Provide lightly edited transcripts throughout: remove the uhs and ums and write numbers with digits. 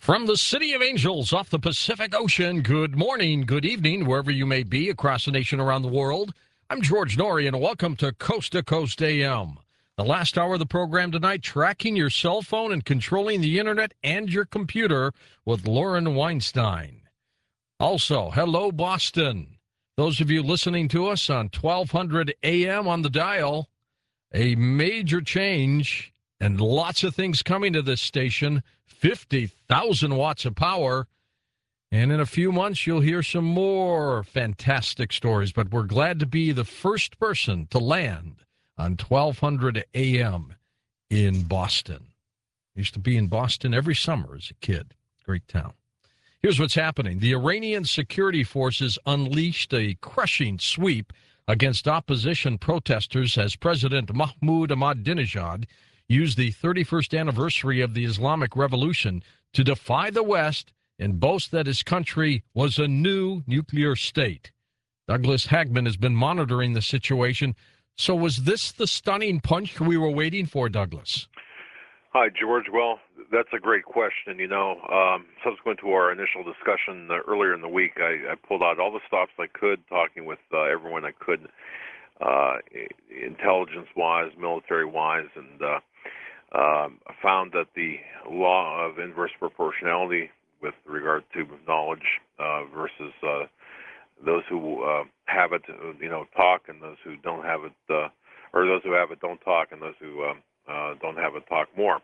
From the City of Angels off the Pacific Ocean, good morning, good evening, wherever you may be across the nation, around the world. I'm George Noory, and welcome to Coast AM. The last hour of the program tonight, tracking your cell phone and controlling the internet and your computer with Lauren Weinstein. Also, hello, Boston. Those of you listening to us on 1200 AM on the dial, a major change and lots of things coming to this station. 50,000 watts of power. And in a few months, you'll hear some more fantastic stories. But we're glad to be the first person to land on 1200 AM in Boston. I used to be in Boston every summer as a kid. Great town. Here's what's happening. The Iranian security forces unleashed a crushing sweep against opposition protesters as President Mahmoud Ahmadinejad used the 31st anniversary of the Islamic Revolution to defy the West and boast that his country was a new nuclear state. Douglas Hagman has been monitoring the situation. So was this the stunning punch we were waiting for, Douglas? Hi, George. Well, that's a great question. Subsequent to our initial discussion earlier in the week, I pulled out all the stops I could, talking with everyone I could, intelligence-wise, military-wise, and found that the law of inverse proportionality with regard to knowledge versus those who have it, talk, and those who don't have it, or those who have it don't talk, and those who don't have it talk more.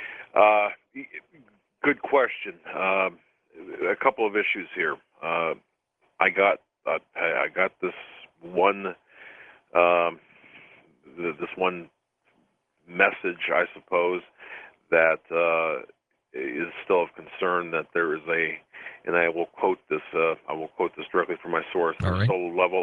Good question. A couple of issues here. I got this one message, I suppose, that is still of concern, that there is and I will quote this directly from my source, All right. There's still a level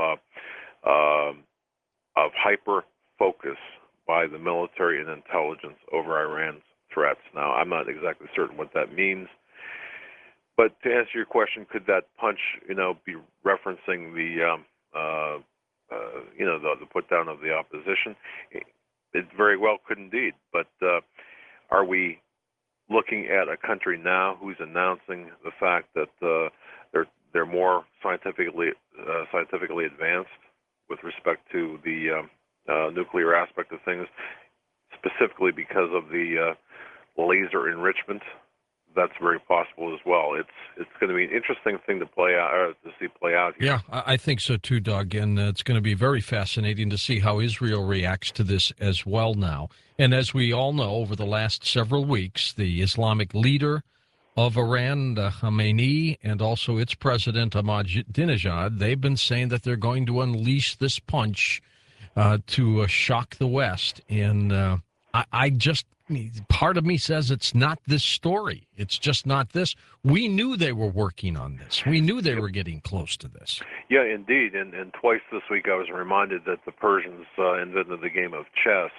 of hyper focus by the military and intelligence over Iran's threats. Now, I'm not exactly certain what that means, but to answer your question, could that punch, be referencing the put down of the opposition? It very well could indeed, but are we looking at a country now who's announcing the fact that they're more scientifically advanced with respect to the nuclear aspect of things, specifically because of the laser enrichment? That's very possible as well. It's going to be an interesting thing to play out, to see play out here. Yeah, I think so too, Doug. And it's going to be very fascinating to see how Israel reacts to this as well now. And as we all know, over the last several weeks, the Islamic leader of Iran, Khamenei, and also its president, Ahmadinejad, they've been saying that they're going to unleash this punch to shock the West. And part of me says it's not this story. It's just not this. We knew they were working on this. We knew they were getting close to this. Yeah, indeed. And twice this week I was reminded that the Persians invented the game of chess.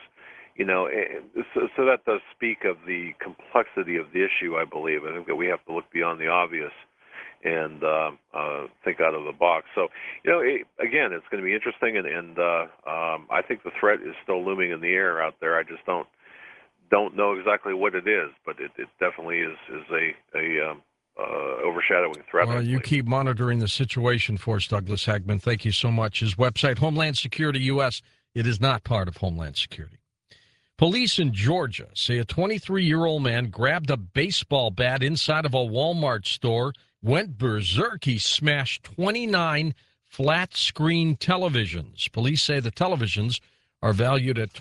So that does speak of the complexity of the issue, I believe. I think that we have to look beyond the obvious and think out of the box. So, again, it's going to be interesting, and I think the threat is still looming in the air out there. I just don't know exactly what it is, but it definitely is a overshadowing threat. Well, you keep monitoring the situation for us, Douglas Hagman. Thank you so much. His website, Homeland Security U.S., it is not part of Homeland Security. Police in Georgia say a 23-year-old man grabbed a baseball bat inside of a Walmart store, went berserk. He smashed 29 flat-screen televisions. Police say the televisions are valued at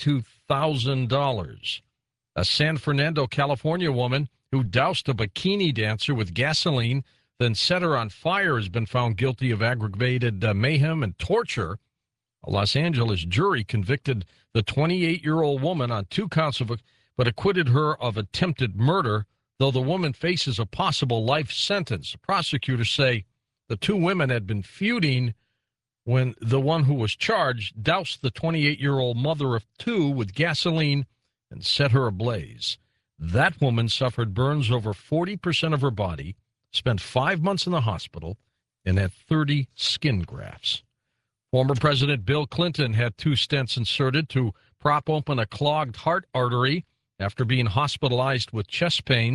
$22,000. A San Fernando, California woman who doused a bikini dancer with gasoline, then set her on fire, has been found guilty of aggravated mayhem and torture. A Los Angeles jury convicted the 28-year-old woman on 2 counts but acquitted her of attempted murder, though the woman faces a possible life sentence. The prosecutors say the 2 women had been feuding when the one who was charged doused the 28-year-old mother of 2 with gasoline and set her ablaze. That woman suffered burns over 40% of her body, spent 5 months in the hospital, and had 30 skin grafts. Former President Bill Clinton had 2 stents inserted to prop open a clogged heart artery after being hospitalized with chest pains.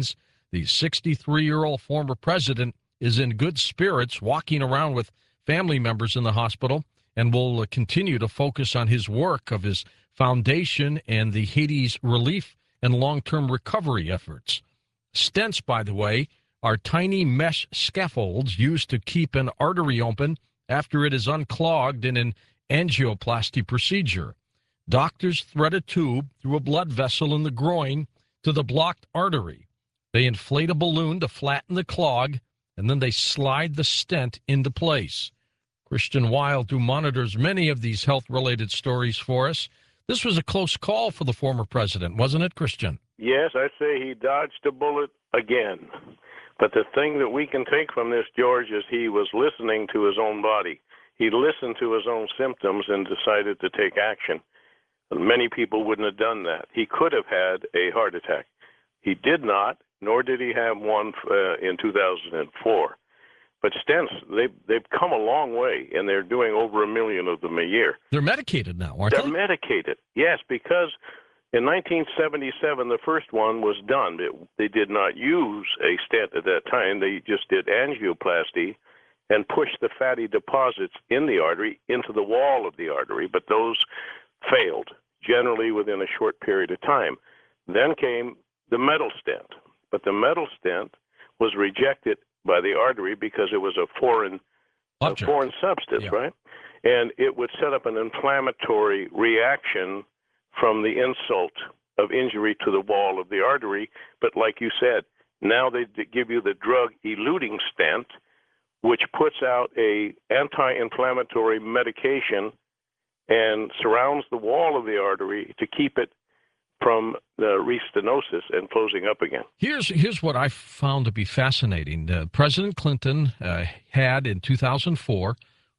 The 63-year-old former president is in good spirits, walking around with family members in the hospital, and will continue to focus on his work of his foundation and the Haiti's relief and long-term recovery efforts. Stents, by the way, are tiny mesh scaffolds used to keep an artery open after it is unclogged in an angioplasty procedure. Doctors thread a tube through a blood vessel in the groin to the blocked artery. They inflate a balloon to flatten the clog, and then they slide the stent into place. Christian Wild, who monitors many of these health-related stories for us. This was a close call for the former president, wasn't it, Christian? Yes, I'd say he dodged a bullet again. But the thing that we can take from this, George, is he was listening to his own body. He listened to his own symptoms and decided to take action. Many people wouldn't have done that. He could have had a heart attack. He did not, nor did he have one in 2004. But stents, they've come a long way, and they're doing over 1 million of them a year. They're medicated now, aren't they? They're medicated, yes, because in 1977, the first one was done. They did not use a stent at that time. They just did angioplasty and pushed the fatty deposits in the artery into the wall of the artery, but those failed, generally within a short period of time. Then came the metal stent, but the metal stent was rejected by the artery because it was a foreign substance, yeah. Right? And it would set up an inflammatory reaction from the insult of injury to the wall of the artery. But like you said, now they give you the drug-eluting stent, which puts out a anti-inflammatory medication and surrounds the wall of the artery to keep it from the restenosis and closing up again. Here's what I found to be fascinating. President Clinton had in 2004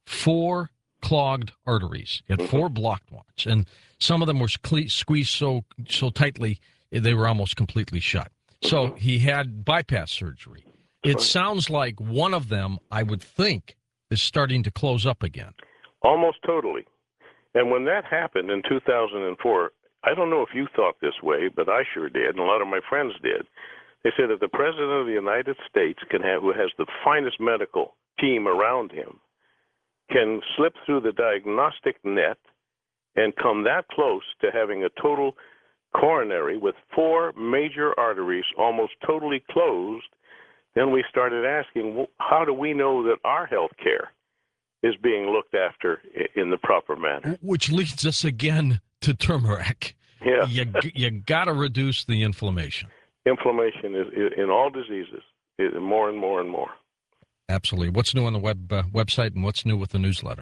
4 clogged arteries. He had 4 blocked ones, and some of them were squeezed so tightly they were almost completely shut. So he had bypass surgery. It sounds like one of them, I would think, is starting to close up again. Almost totally. And when that happened in 2004, I don't know if you thought this way, but I sure did, and a lot of my friends did. They said that the President of the United States who has the finest medical team around him, can slip through the diagnostic net and come that close to having a total coronary with 4 major arteries almost totally closed. Then we started asking, how do we know that our health care is being looked after in the proper manner? Which leads us again to turmeric. Yeah. You got to reduce the inflammation. Inflammation is in all diseases, more and more and more. Absolutely. What's new on the website, and what's new with the newsletter?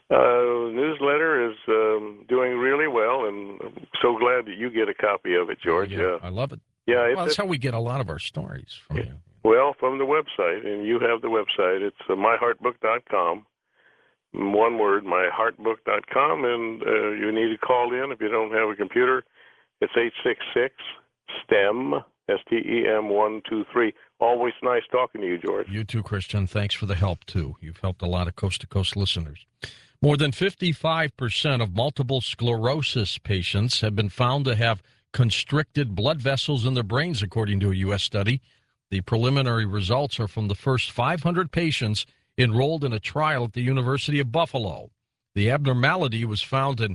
Newsletter is doing really well, and I'm so glad that you get a copy of it, George. Yeah, I love it. Yeah, that's how we get a lot of our stories from you. Well, from the website, and you have the website. It's myheartbook.com. One word, myheartbook.com, and you need to call in if you don't have a computer. It's 866-STEM, STEM 123. Always nice talking to you, George. You too, Christian. Thanks for the help, too. You've helped a lot of coast-to-coast listeners. More than 55% of multiple sclerosis patients have been found to have constricted blood vessels in their brains, according to a U.S. study. The preliminary results are from the first 500 patients enrolled in a trial at the University of Buffalo. The abnormality was found in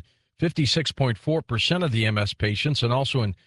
56.4% of the MS patients and also in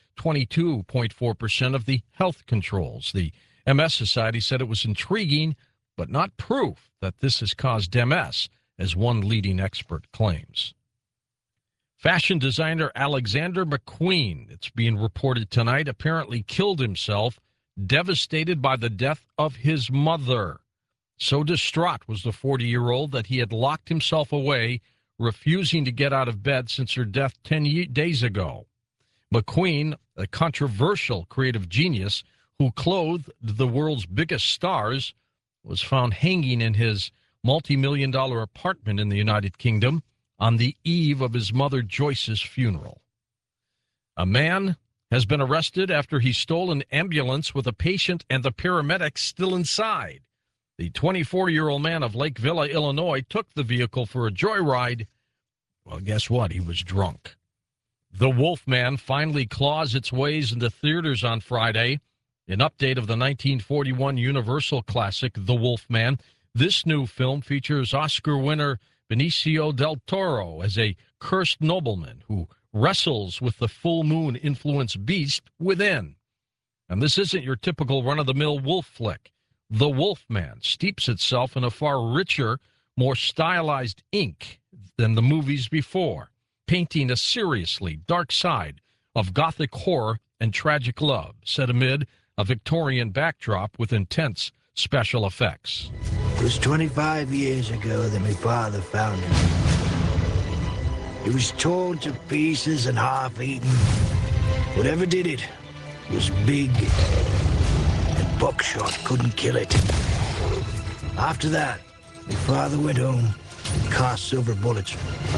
22.4% of the health controls. The MS Society said it was intriguing, but not proof that this has caused MS, as one leading expert claims. Fashion designer Alexander McQueen, it's being reported tonight, apparently killed himself, devastated by the death of his mother. So distraught was the 40-year-old that he had locked himself away, refusing to get out of bed since her death 10 days ago. McQueen, a controversial creative genius who clothed the world's biggest stars, was found hanging in his multi-million-dollar apartment in the United Kingdom on the eve of his mother Joyce's funeral. A man has been arrested after he stole an ambulance with a patient and the paramedics still inside. The 24-year-old man of Lake Villa, Illinois, took the vehicle for a joyride. Well, guess what? He was drunk. The Wolfman finally claws its ways into theaters on Friday. an update of the 1941 Universal classic, The Wolf Man. This new film features Oscar winner Benicio del Toro as a cursed nobleman who wrestles with the full moon influenced beast within. And this isn't your typical run-of-the-mill wolf flick. The Wolf Man steeps itself in a far richer, more stylized ink than the movies before, painting a seriously dark side of gothic horror and tragic love set amid a Victorian backdrop with intense special effects. It was 25 years ago that my father found him. He was torn to pieces and half-eaten. Whatever did it was big, and buckshot couldn't kill it. After that, my father went home and cast silver bullets.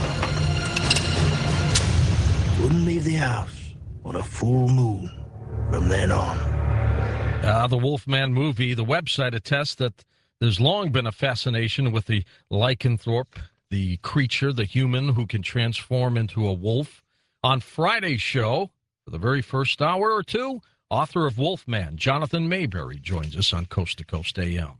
Wouldn't leave the house on a full moon from then on. The Wolfman movie, the website attests that there's long been a fascination with the lycanthrope, the creature, the human who can transform into a wolf. On Friday's show, for the very first hour or two, author of Wolfman, Jonathan Mayberry, joins us on Coast to Coast AM.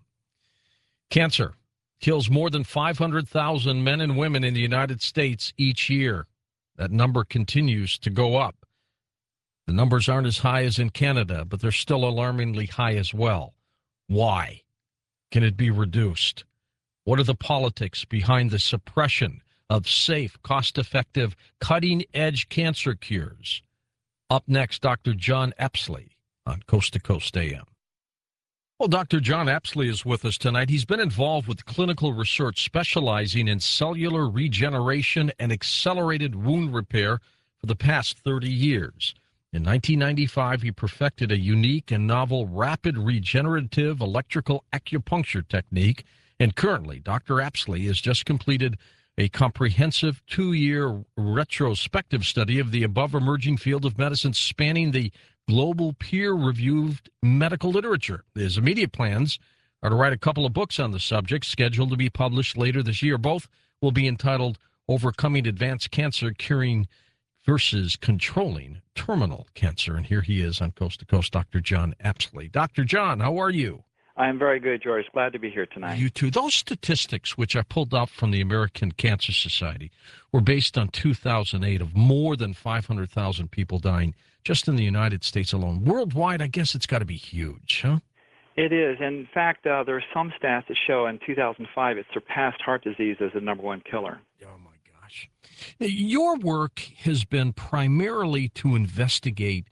Cancer kills more than 500,000 men and women in the United States each year. That number continues to go up. The numbers aren't as high as in Canada, but they're still alarmingly high as well. Why? Can it be reduced? What are the politics behind the suppression of safe, cost-effective, cutting-edge cancer cures? Up next, Dr. John Epsley on Coast to Coast AM. Well, Dr. John Epsley is with us tonight. He's been involved with clinical research specializing in cellular regeneration and accelerated wound repair for the past 30 years. In 1995, he perfected a unique and novel rapid regenerative electrical acupuncture technique, and currently, Dr. Epsley has just completed a comprehensive 2-year retrospective study of the above emerging field of medicine spanning the global peer-reviewed medical literature. His immediate plans are to write a couple of books on the subject, scheduled to be published later this year. Both will be entitled Overcoming Advanced Cancer, Curing versus Controlling Terminal Cancer. And here he is on Coast to Coast, Dr. John Epsley. Dr. John, how are you? I'm very good, George. Glad to be here tonight. You too. Those statistics, which I pulled out from the American Cancer Society, were based on 2008 of more than 500,000 people dying just in the United States alone. Worldwide, I guess it's got to be huge, huh? It is. In fact, there are some stats that show in 2005 it surpassed heart disease as the number one killer. Oh, my gosh. Your work has been primarily to investigate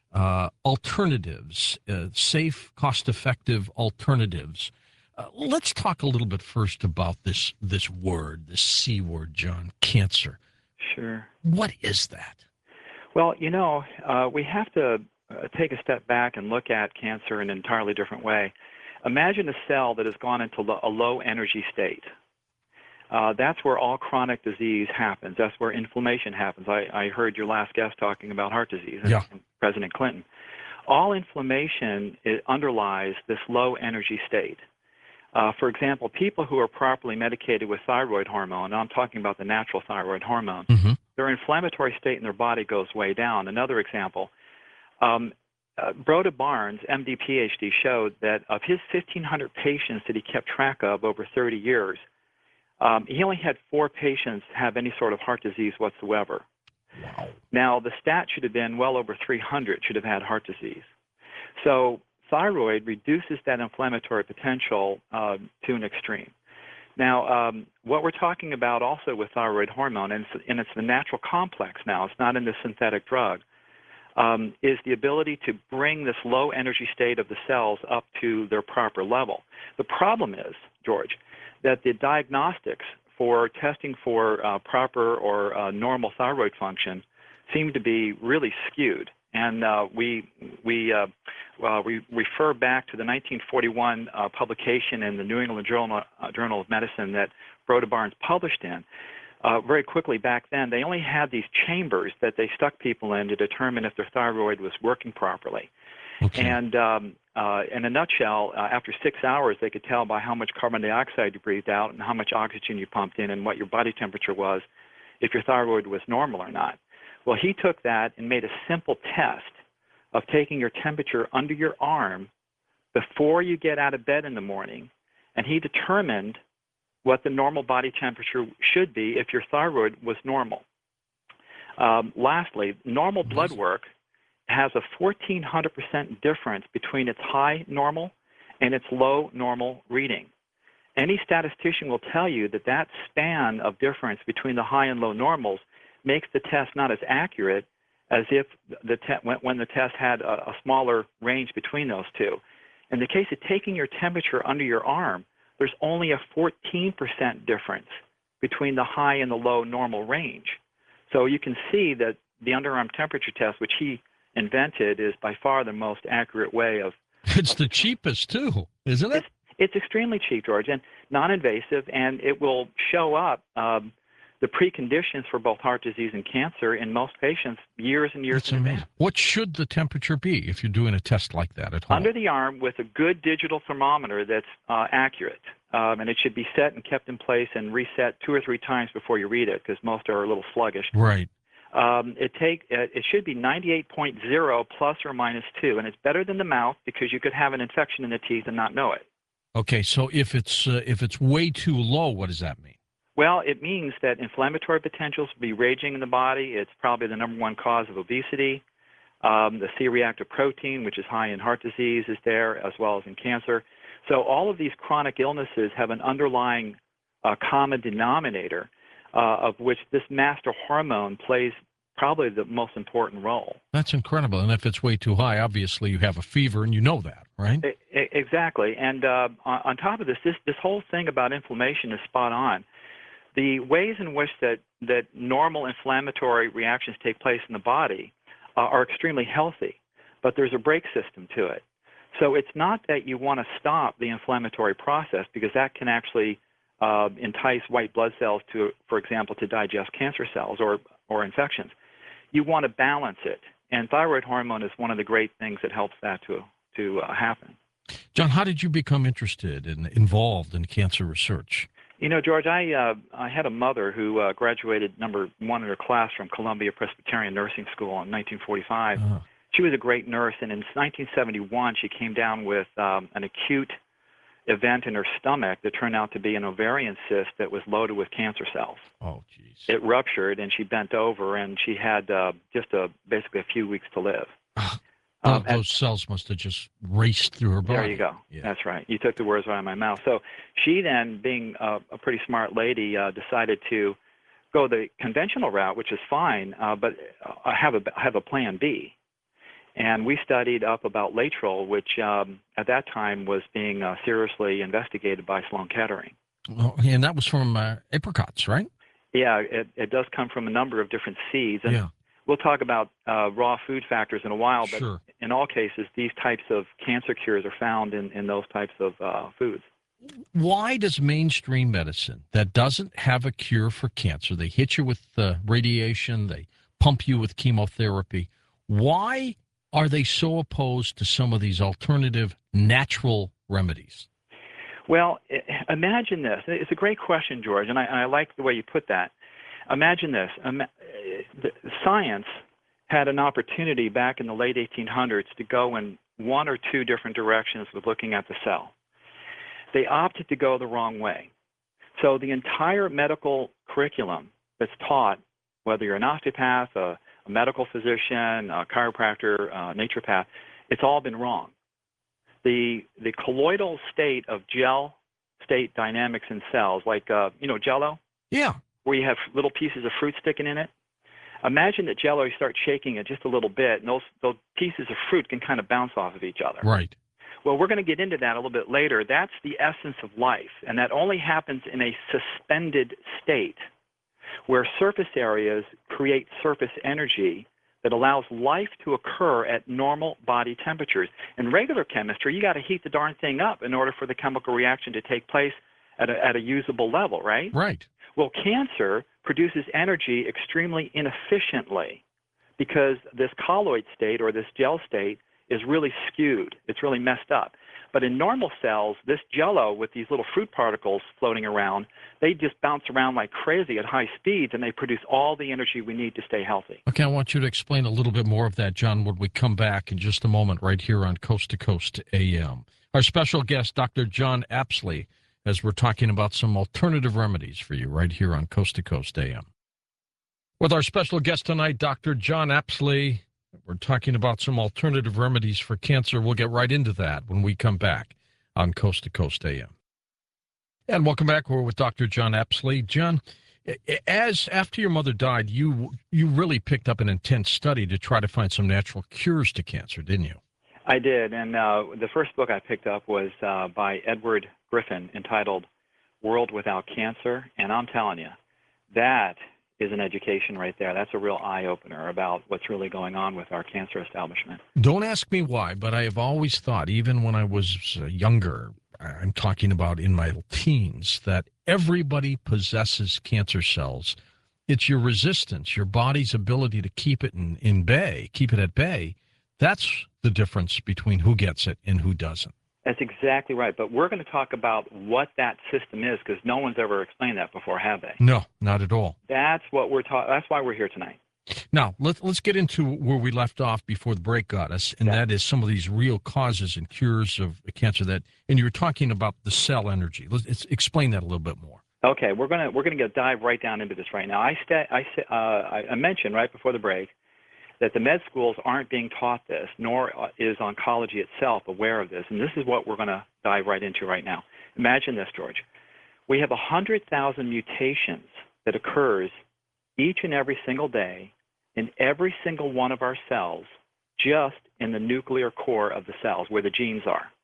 alternatives, safe, cost-effective alternatives. Let's talk a little bit first about this word, this C word, John, cancer. Sure. What is that? Well, we have to take a step back and look at cancer in an entirely different way. Imagine a cell that has gone into a low-energy state. That's where all chronic disease happens. That's where inflammation happens. I heard your last guest talking about heart disease, yeah. And President Clinton. All inflammation underlies this low-energy state. For example, people who are properly medicated with thyroid hormone, and I'm talking about the natural thyroid hormone, their inflammatory state in their body goes way down. Another example, Broda Barnes, MD, PhD, showed that of his 1,500 patients that he kept track of over 30 years, he only had 4 patients have any sort of heart disease whatsoever. Wow. Now, the stat should have been well over 300 should have had heart disease. So thyroid reduces that inflammatory potential to an extreme. Now, what we're talking about also with thyroid hormone, and it's the natural complex now, it's not in the synthetic drug, is the ability to bring this low energy state of the cells up to their proper level. The problem is, George, that the diagnostics for testing for proper or normal thyroid function seem to be really skewed. And we refer back to the 1941 publication in the New England Journal of Medicine that Broda Barnes published in. Very quickly back then, they only had these chambers that they stuck people in to determine if their thyroid was working properly. Okay. And in a nutshell, after 6 hours, they could tell by how much carbon dioxide you breathed out and how much oxygen you pumped in and what your body temperature was, if your thyroid was normal or not. Well, he took that and made a simple test of taking your temperature under your arm before you get out of bed in the morning, and he determined what the normal body temperature should be if your thyroid was normal. Lastly, normal blood work has a 1,400% difference between its high normal and its low normal reading. Any statistician will tell you that that span of difference between the high and low normals makes the test not as accurate as if when the test had a smaller range between those two. In the case of taking your temperature under your arm, there's only a 14% difference between the high and the low normal range. So you can see that the underarm temperature test, which he invented, is by far the most accurate way of... It's the cheapest, too, isn't it? It's extremely cheap, George, and non-invasive, and it will show up the preconditions for both heart disease and cancer in most patients years and years in advance. What should the temperature be if you're doing a test like that at home? Under the arm with a good digital thermometer that's accurate, and it should be set and kept in place and reset 2 or 3 times before you read it, because most are a little sluggish. Right. It should be 98.0 plus or minus 2, and it's better than the mouth because you could have an infection in the teeth and not know it. Okay, so if it's way too low, what does that mean? Well, it means that inflammatory potentials will be raging in the body. It's probably the number one cause of obesity. The C-reactive protein, which is high in heart disease, is there, as well as in cancer. So all of these chronic illnesses have an underlying common denominator, of which this master hormone plays probably the most important role. That's incredible. And if it's way too high, obviously you have a fever, and you know that, right? Exactly. And on top of this whole thing about inflammation is spot on. The ways in which that normal inflammatory reactions take place in the body are extremely healthy, but there's a brake system to it. So it's not that you want to stop the inflammatory process, because that can actually entice white blood cells to, for example, to digest cancer cells or infections. You want to balance it, and thyroid hormone is one of the great things that helps that to happen. John, how did you become interested and involved in cancer research? You know, George, I had a mother who graduated number 1 in her class from Columbia Presbyterian Nursing School in 1945. She was a great nurse, and in 1971 she came down with an acute event in her stomach that turned out to be an ovarian cyst that was loaded with cancer cells. Oh, geez. It ruptured, and she bent over, and she had basically a few weeks to live. Those cells must have just raced through her body. There you go. Yeah. That's right. You took the words right out of my mouth. So she then, being a pretty smart lady, decided to go the conventional route, which is fine, but have a plan B. And we studied up about Laetrile, which at that time was being seriously investigated by Sloan Kettering. Oh, and that was from apricots, right? Yeah, it does come from a number of different seeds. And yeah. We'll talk about raw food factors in a while, but sure. In all cases, these types of cancer cures are found in those types of foods. Why does mainstream medicine that doesn't have a cure for cancer, they hit you with radiation, they pump you with chemotherapy, why are they so opposed to some of these alternative natural remedies? Well, imagine this. It's a great question, George, and I like the way you put that. Imagine this. Science had an opportunity back in the late 1800s to go in 1 or 2 different directions with looking at the cell. They opted to go the wrong way. So the entire medical curriculum that's taught, whether you're an osteopath, a medical physician, a chiropractor, naturopath, it's all been wrong. The colloidal state of gel state dynamics in cells, like, Jell-O? Yeah. Where you have little pieces of fruit sticking in it. Imagine that Jell-O, you start shaking it just a little bit, and those pieces of fruit can kind of bounce off of each other. Right. Well, we're going to get into that a little bit later. That's the essence of life, and that only happens in a suspended state where surface areas create surface energy that allows life to occur at normal body temperatures. In regular chemistry, you got to heat the darn thing up in order for the chemical reaction to take place at a usable level, right? Right. Well, cancer produces energy extremely inefficiently because this colloid state or this gel state is really skewed. It's really messed up. But in normal cells, this jello with these little fruit particles floating around, they just bounce around like crazy at high speeds, and they produce all the energy we need to stay healthy. Okay, I want you to explain a little bit more of that, John, when we come back in just a moment right here on Coast to Coast AM. Our special guest, Dr. John Apsley, as we're talking about some alternative remedies for you right here on Coast to Coast AM. With our special guest tonight, Dr. John Apsley, we're talking about some alternative remedies for cancer. We'll get right into that when we come back on Coast to Coast AM. And welcome back. We're with Dr. John Apsley. John, as after your mother died, you really picked up an intense study to try to find some natural cures to cancer, didn't you? I did, and the first book I picked up was by Edward Griffin entitled World Without Cancer, and I'm telling you, that is an education right there. That's a real eye-opener about what's really going on with our cancer establishment. Don't ask me why, but I have always thought, even when I was younger, I'm talking about in my teens, that everybody possesses cancer cells. It's your resistance, your body's ability to keep it in bay, keep it at bay. That's the difference between who gets it and who doesn't. That's exactly right. But we're going to talk about what that system is, because no one's ever explained that before, have they? No, not at all. That's what that's why we're here tonight. Now, let's get into where we left off before the break got us, and that is some of these real causes and cures of cancer. And you were talking about the cell energy. Let's explain that a little bit more. Okay, we're gonna dive right down into this right now. I mentioned right before the break that the med schools aren't being taught this, nor is oncology itself aware of this. And this is what we're going to dive right into right now. Imagine this, George. We have 100,000 mutations that occurs each and every single day in every single one of our cells, just in the nuclear core of the cells where the genes are.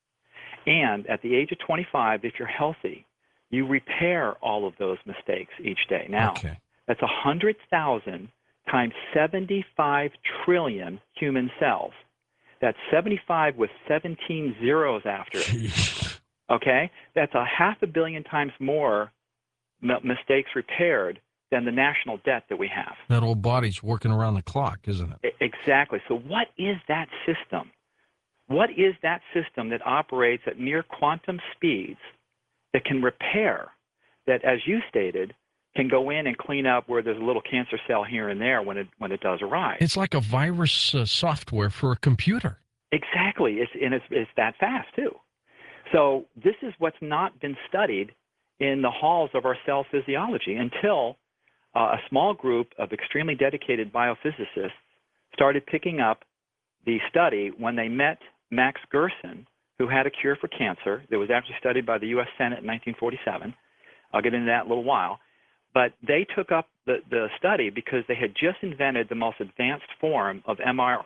And at the age of 25, if you're healthy, you repair all of those mistakes each day. Now, That's 100,000 times 75 trillion human cells. That's 75 with 17 zeros after it. Okay? That's 500 million times more mistakes repaired than the national debt that we have. That old body's working around the clock, isn't it? Exactly. So what is that system? What is that system that operates at near quantum speeds that can repair, that, as you stated, can go in and clean up where there's a little cancer cell here and there when it does arise? It's like a virus software for a computer. Exactly. It's that fast, too. So this is what's not been studied in the halls of our cell physiology until a small group of extremely dedicated biophysicists started picking up the study when they met Max Gerson, who had a cure for cancer that was actually studied by the U.S. Senate in 1947. I'll get into that in a little while. But they took up the study because they had just invented the most advanced form of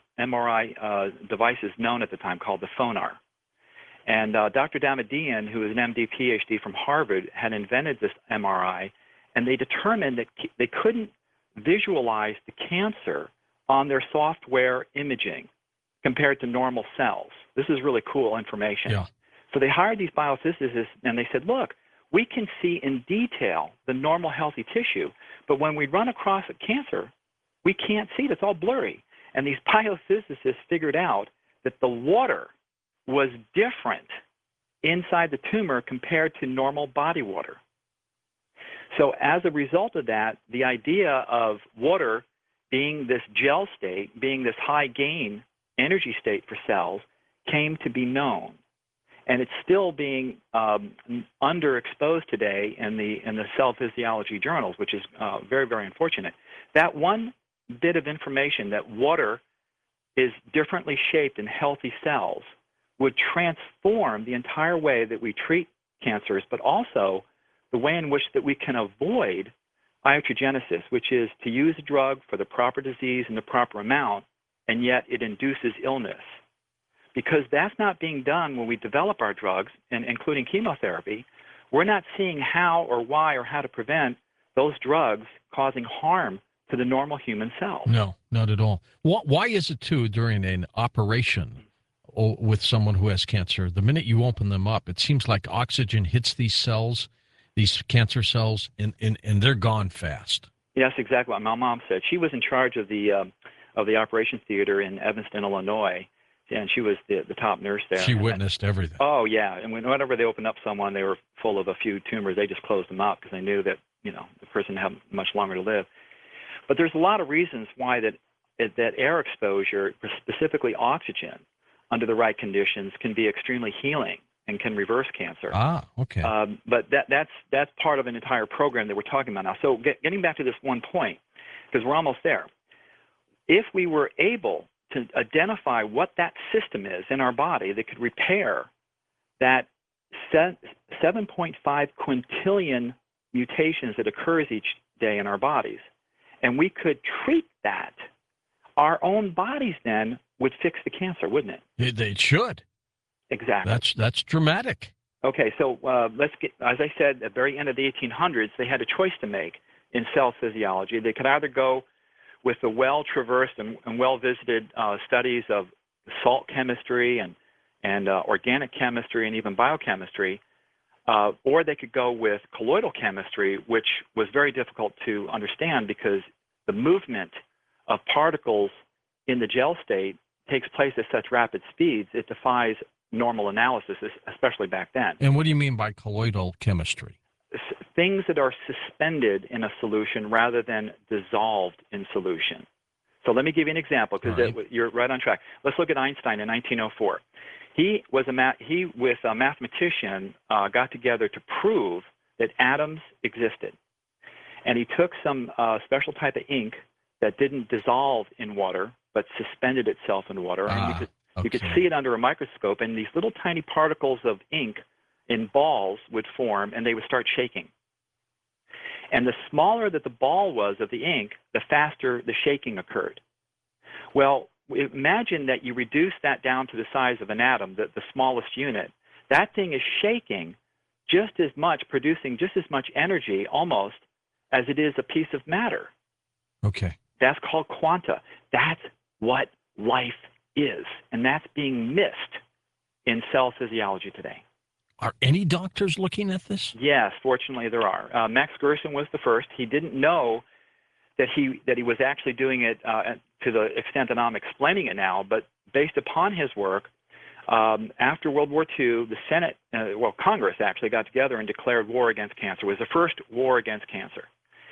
MRI devices known at the time, called the Phonar. And Dr. Damadian, who is an MD, PhD from Harvard, had invented this MRI, and they determined that they couldn't visualize the cancer on their software imaging compared to normal cells. This is really cool information. Yeah. So they hired these biophysicists, and they said, look, we can see in detail the normal healthy tissue, but when we run across a cancer, we can't see it. It's all blurry. And these biophysicists figured out that the water was different inside the tumor compared to normal body water. So as a result of that, the idea of water being this gel state, being this high gain energy state for cells, came to be known. And it's still being underexposed today in the cell physiology journals, which is very, very unfortunate. That one bit of information that water is differently shaped in healthy cells would transform the entire way that we treat cancers, but also the way in which that we can avoid iatrogenesis, which is to use a drug for the proper disease in the proper amount, and yet it induces illness. Because that's not being done when we develop our drugs, and including chemotherapy, we're not seeing how or why or how to prevent those drugs causing harm to the normal human cells. No, not at all. Why is it, too, during an operation with someone who has cancer, the minute you open them up, it seems like oxygen hits these cells, these cancer cells, and they're gone fast? Yes, exactly what my mom said. She was in charge of the operations theater in Evanston, Illinois, and she was the top nurse there. She witnessed everything. Oh, yeah. And whenever they opened up someone, they were full of a few tumors. They just closed them up because they knew that, the person had much longer to live. But there's a lot of reasons why that air exposure, specifically oxygen, under the right conditions, can be extremely healing and can reverse cancer. Ah, okay. But that's part of an entire program that we're talking about now. So getting back to this one point, because we're almost there. If we were able to identify what that system is in our body that could repair that 7.5 quintillion mutations that occurs each day in our bodies, and we could treat that, our own bodies then would fix the cancer, wouldn't it? It should. Exactly. That's dramatic. Okay, so let's get, as I said, at the very end of the 1800s, they had a choice to make in cell physiology. They could either go with the well-traversed and well-visited studies of salt chemistry and organic chemistry and even biochemistry, or they could go with colloidal chemistry, which was very difficult to understand because the movement of particles in the gel state takes place at such rapid speeds, it defies normal analysis, especially back then. And what do you mean by colloidal chemistry? Things that are suspended in a solution rather than dissolved in solution. So let me give you an example because you're right on track. Let's look at Einstein in 1904. He with a mathematician got together to prove that atoms existed. And he took some special type of ink that didn't dissolve in water but suspended itself in water. And you could see it under a microscope, and these little tiny particles of ink in balls would form, and they would start shaking. And the smaller that the ball was of the ink, the faster the shaking occurred. Well, imagine that you reduce that down to the size of an atom, the smallest unit. That thing is shaking just as much, producing just as much energy almost as it is a piece of matter. Okay. That's called quanta. That's what life is, and that's being missed in cell physiology today. Are any doctors looking at this? Yes, fortunately there are. Max Gerson was the first. He didn't know that he was actually doing it to the extent that I'm explaining it now, but based upon his work, after World War II, the Senate, Congress actually got together and declared war against cancer. It was the first war against cancer.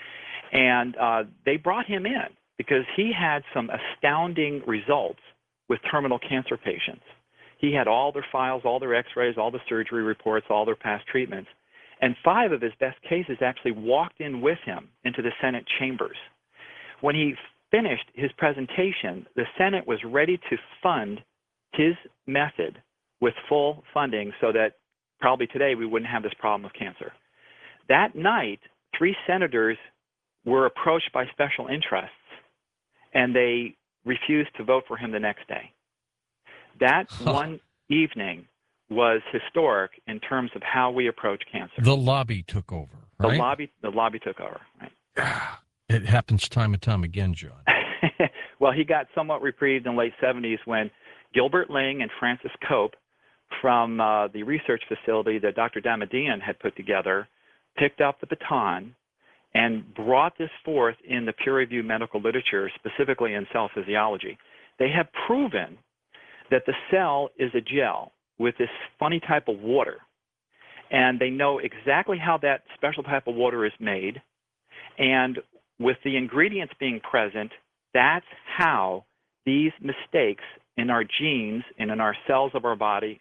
And they brought him in because he had some astounding results with terminal cancer patients. He had all their files, all their x-rays, all the surgery reports, all their past treatments. And 5 of his best cases actually walked in with him into the Senate chambers. When he finished his presentation, the Senate was ready to fund his method with full funding so that probably today we wouldn't have this problem of cancer. That night, 3 senators were approached by special interests, and they refused to vote for him the next day. That one evening was historic in terms of how we approach cancer. The lobby took over, right? The lobby took over, right? It happens time and time again, John. Well, he got somewhat reprieved in the late 70s when Gilbert Ling and Francis Cope from the research facility that Dr. Damadian had put together picked up the baton and brought this forth in the peer-reviewed medical literature, specifically in cell physiology. They have proven that the cell is a gel with this funny type of water, and they know exactly how that special type of water is made, and with the ingredients being present, that's how these mistakes in our genes and in our cells of our body,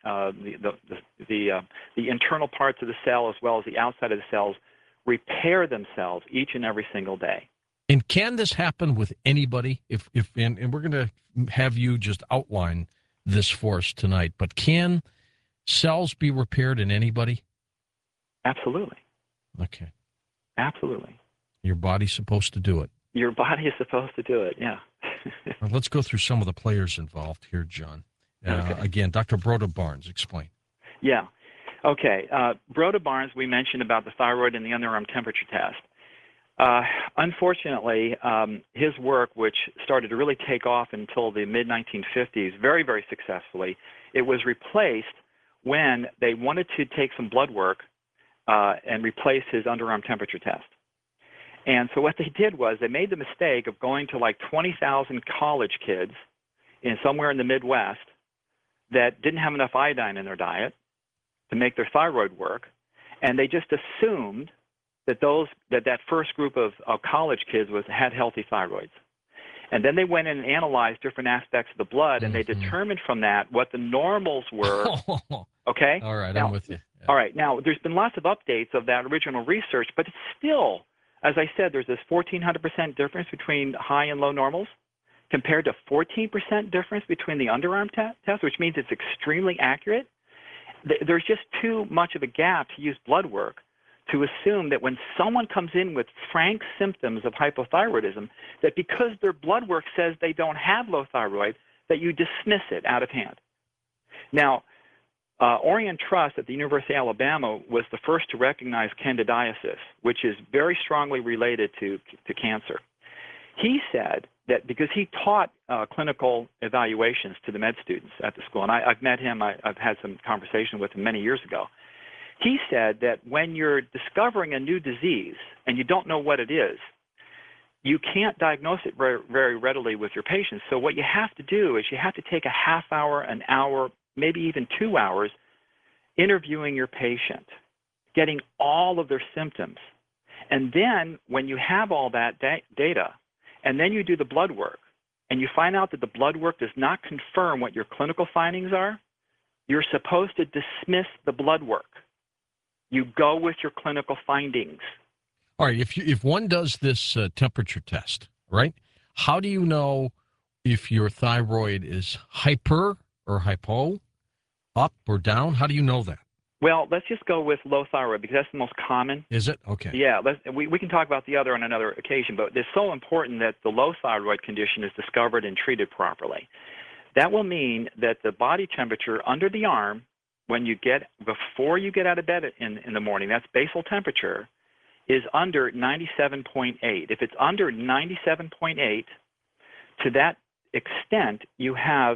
the internal parts of the cell as well as the outside of the cells, repair themselves each and every single day. And can this happen with anybody? And we're going to have you just outline this for us tonight, but can cells be repaired in anybody? Absolutely. Okay. Absolutely. Your body's supposed to do it. Your body is supposed to do it, yeah. Well, let's go through some of the players involved here, John. Okay. Again, Dr. Broda Barnes, explain. Yeah. Okay. Broda Barnes, we mentioned about the thyroid and the underarm temperature test. Unfortunately, his work, which started to really take off until the mid-1950s, very, very successfully, it was replaced when they wanted to take some blood work and replace his underarm temperature test. And so what they did was they made the mistake of going to like 20,000 college kids somewhere in the Midwest that didn't have enough iodine in their diet to make their thyroid work, and they just assumed that that first group of college kids had healthy thyroids. And then they went in and analyzed different aspects of the blood, and they determined from that what the normals were. Okay? All right, now, I'm with you. Yeah. All right. Now, there's been lots of updates of that original research, but it's still, as I said, there's this 1,400% difference between high and low normals compared to 14% difference between the underarm test, which means it's extremely accurate. There's just too much of a gap to use blood work to assume that when someone comes in with frank symptoms of hypothyroidism, that because their blood work says they don't have low thyroid, that you dismiss it out of hand. Now, Orient Trust at the University of Alabama was the first to recognize candidiasis, which is very strongly related to cancer. He said that because he taught clinical evaluations to the med students at the school, and I've met him, I've had some conversation with him many years ago. He said that when you're discovering a new disease and you don't know what it is, you can't diagnose it very, very readily with your patients. So what you have to do is you have to take a half hour, an hour, maybe even 2 hours interviewing your patient, getting all of their symptoms. And then when you have all that data, and then you do the blood work, and you find out that the blood work does not confirm what your clinical findings are, you're supposed to dismiss the blood work. You go with your clinical findings. All right, if one does this temperature test, right, how do you know if your thyroid is hyper or hypo, up or down? How do you know that? Well, let's just go with low thyroid because that's the most common. Is it? Okay. Yeah, we can talk about the other on another occasion, but it's so important that the low thyroid condition is discovered and treated properly. That will mean that the body temperature under the arm, before you get out of bed in the morning, that's basal temperature, is under 97.8. If it's under 97.8, to that extent, you have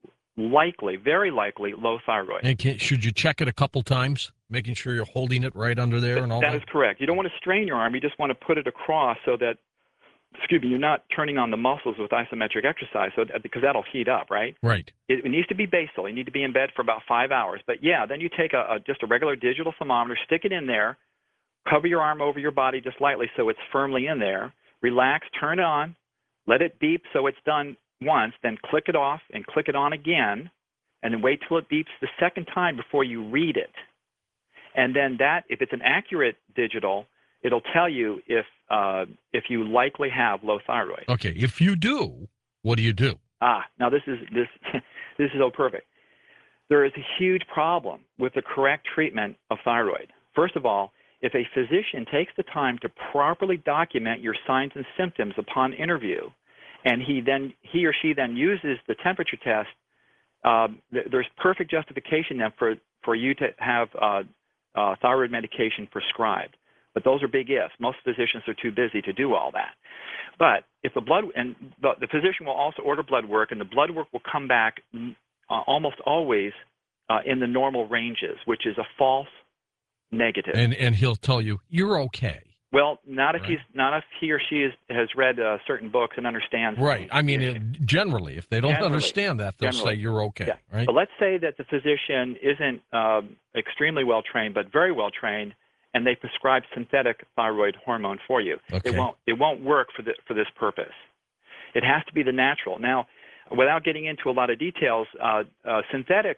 very likely, low thyroid. And should you check it a couple times, making sure you're holding it right under there and all that? That is correct. You don't want to strain your arm. You just want to put it across so that, you're not turning on the muscles with isometric exercise, because that'll heat up, right? Right. It needs to be basal. You need to be in bed for about 5 hours. But, yeah, then you take just a regular digital thermometer, stick it in there, cover your arm over your body just lightly so it's firmly in there, relax, turn it on, let it beep so it's done once, then click it off and click it on again, and then wait till it beeps the second time before you read it. And then if it's an accurate digital, it'll tell you if you likely have low thyroid. Okay, if you do, what do you do? Now this is so perfect. There is a huge problem with the correct treatment of thyroid. First of all, if a physician takes the time to properly document your signs and symptoms upon interview, and he or she then uses the temperature test, there's perfect justification then for you to have thyroid medication prescribed. But those are big ifs. Most physicians are too busy to do all that. But if the physician will also order blood work, and the blood work will come back almost always in the normal ranges, which is a false negative. And he'll tell you you're okay. Well, not if he or she has read certain books and understands. Right. I mean, generally, if they don't understand that, they'll say you're okay. Yeah. Right. But let's say that the physician isn't extremely well trained, but very well trained, and they prescribe synthetic thyroid hormone for you. Okay. It won't work for this purpose. It has to be the natural. Now, without getting into a lot of details, synthetic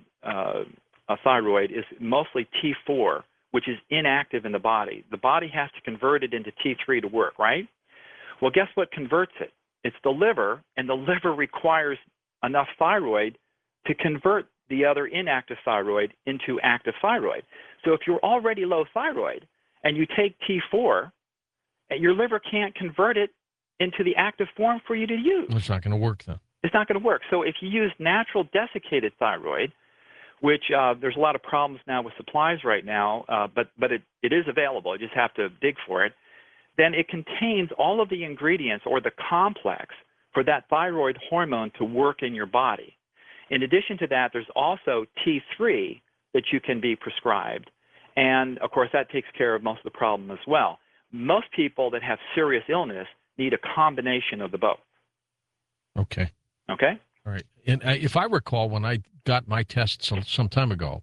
thyroid is mostly T4, which is inactive in the body. The body has to convert it into T3 to work, right? Well, guess what converts it? It's the liver, and the liver requires enough thyroid to convert the other inactive thyroid into active thyroid. So if you're already low thyroid and you take T4, your liver can't convert it into the active form for you to use. It's not going to work then. It's not going to work. So if you use natural desiccated thyroid, which there's a lot of problems now with supplies right now, but it is available. You just have to dig for it. Then it contains all of the ingredients or the complex for that thyroid hormone to work in your body. In addition to that, there's also T3 that you can be prescribed. And, of course, that takes care of most of the problem as well. Most people that have serious illness need a combination of the both. Okay. Okay? All right. And if I recall, when I got my test some time ago,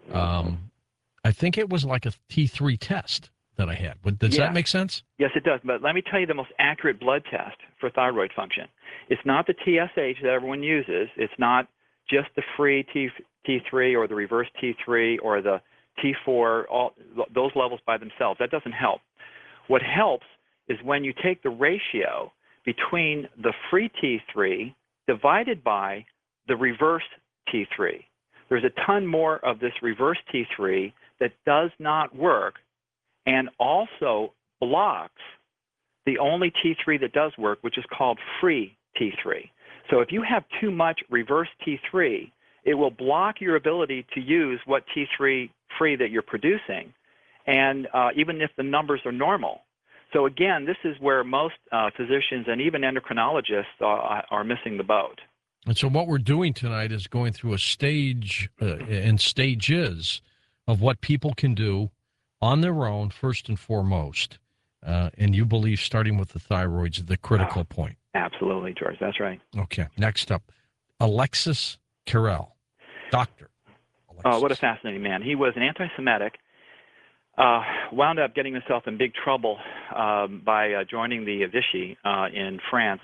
I think it was like a T3 test that I had. Does that make sense? Yes, it does. But let me tell you the most accurate blood test for thyroid function. It's not the TSH that everyone uses. It's not just the free T3 or the reverse T3 or the T4, all those levels by themselves. That doesn't help. What helps is when you take the ratio between the free T3 divided by the reverse T3. There's a ton more of this reverse T3 that does not work and also blocks the only T3 that does work, which is called free T3. So if you have too much reverse T3, it will block your ability to use what T3 free that you're producing, and even if the numbers are normal. So again, this is where most physicians and even endocrinologists are missing the boat. And so what we're doing tonight is going through a stage and stages of what people can do on their own, first and foremost. And you believe starting with the thyroid's the critical point. Absolutely, George. That's right. Okay. Next up, Alexis Carrel. Doctor. Oh, what a fascinating man. He was an anti-Semitic, wound up getting himself in big trouble by joining the Vichy in France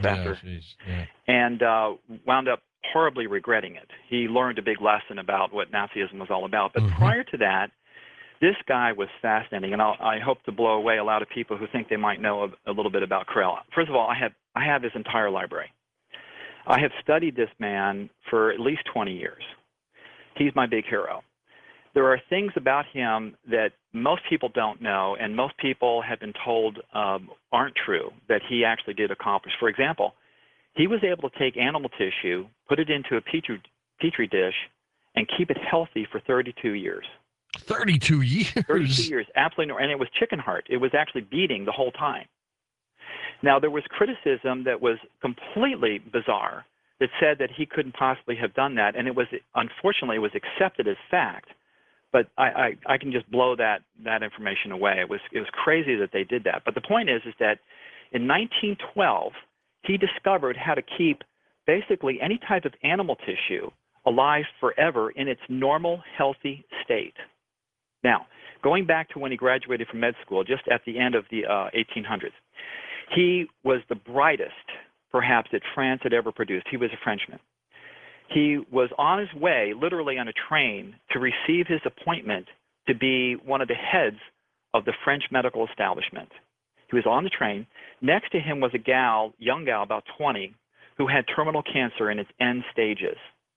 and wound up horribly regretting it. He learned a big lesson about what Nazism was all about. But prior to that, this guy was fascinating, and I hope to blow away a lot of people who think they might know a little bit about Carrel. First of all, I have his entire library. I have studied this man for at least 20 years. He's my big hero. There are things about him that most people don't know, and most people have been told aren't true, that he actually did accomplish. For example, he was able to take animal tissue, put it into a petri dish, and keep it healthy for 32 years. 32 years? 32 years, absolutely. And it was chicken heart. It was actually beating the whole time. Now, there was criticism that was completely bizarre that said that he couldn't possibly have done that, and it was, unfortunately, it was accepted as fact. But I can just blow that information away. It was crazy that they did that. But the point is that in 1912, he discovered how to keep basically any type of animal tissue alive forever in its normal, healthy state. Now, going back to when he graduated from med school, just at the end of the 1800s, he was the brightest, perhaps, that France had ever produced. He was a Frenchman. He was on his way, literally on a train, to receive his appointment to be one of the heads of the French medical establishment. He was on the train. Next to him was a young gal, about 20, who had terminal cancer in its end stages.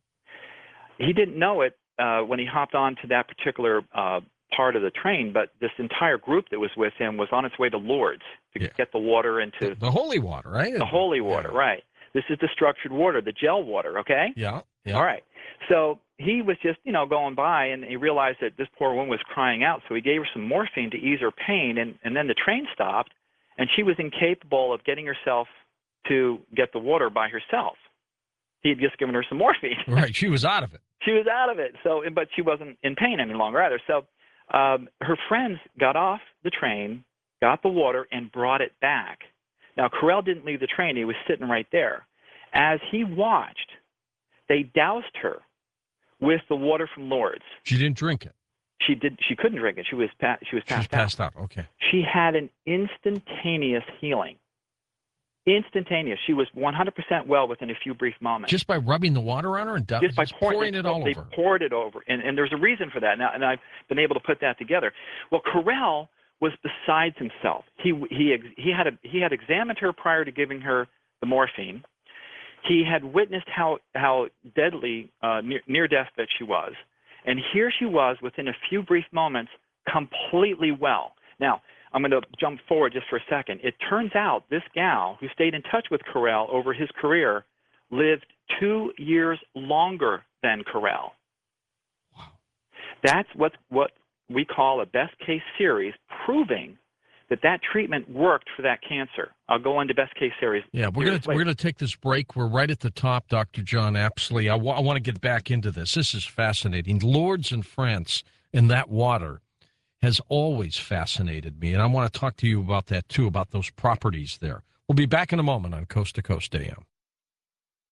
He didn't know it when he hopped on to that particular part of the train, but this entire group that was with him was on its way to Lourdes to get the water into... The holy water, right? The holy water, right. This is the structured water, the gel water, okay? Yeah. All right. So he was just, going by, and he realized that this poor woman was crying out, so he gave her some morphine to ease her pain, and then the train stopped, and she was incapable of getting herself to get the water by herself. He had just given her some morphine. Right. She was out of it. She was out of it. So, but she wasn't in pain any longer either. So her friends got off the train, got the water, and brought it back. Now, Carrel didn't leave the train. He was sitting right there. As he watched, they doused her with the water from Lourdes. She didn't drink it. She couldn't drink it. She was passed out. Okay. She had an instantaneous healing. Instantaneous. She was 100% well within a few brief moments. Just by rubbing the water on her and just by pouring it all over. They poured it over, and there's a reason for that. Now, and I've been able to put that together. Well, Carrel was besides himself. He had examined her prior to giving her the morphine. He had witnessed how deadly near death that she was, and here she was within a few brief moments, completely well. Now, I'm going to jump forward just for a second. It turns out this gal who stayed in touch with Carrel over his career lived 2 years longer than Carrel. Wow. That's what we call a best case series, proving that treatment worked for that cancer. I'll go into best case series. Yeah, we're gonna take this break. We're right at the top, Dr. John Apsley. I want to get back into this. This is fascinating. Lourdes in France and that water has always fascinated me, and I want to talk to you about that too, about those properties there. We'll be back in a moment on Coast to Coast AM.